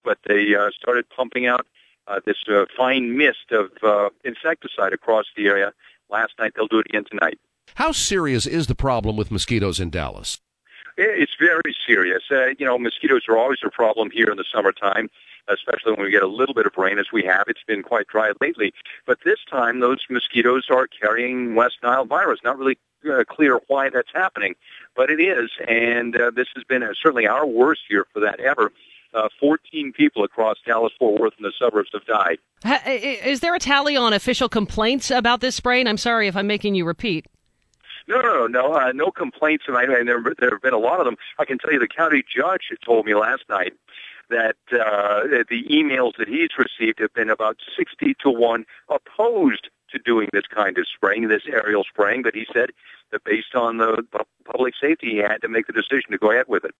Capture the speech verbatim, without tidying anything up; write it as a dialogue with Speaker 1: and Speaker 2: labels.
Speaker 1: but they uh, started pumping out uh, this uh, fine mist of uh, insecticide across the area last night. They'll do it again tonight.
Speaker 2: How serious is the problem with mosquitoes in Dallas?
Speaker 1: It's very serious. Uh, you know, mosquitoes are always a problem here in the summertime, especially when we get a little bit of rain, as we have. It's been quite dry lately. But this time, those mosquitoes are carrying West Nile virus. Not really uh, clear why that's happening, but it is. And uh, this has been uh, certainly our worst year for that ever. Uh, fourteen people across Dallas-Fort Worth and the suburbs have died.
Speaker 3: Is there a tally on official complaints about this sprain? I'm sorry if I'm making you repeat.
Speaker 1: No, no, no, uh, no complaints, and, I, and there, there have been a lot of them. I can tell you the county judge had told me last night that uh, the emails that he's received have been about sixty to one opposed to doing this kind of spraying, this aerial spraying, but he said that based on the public safety, he had to make the decision to go ahead with it.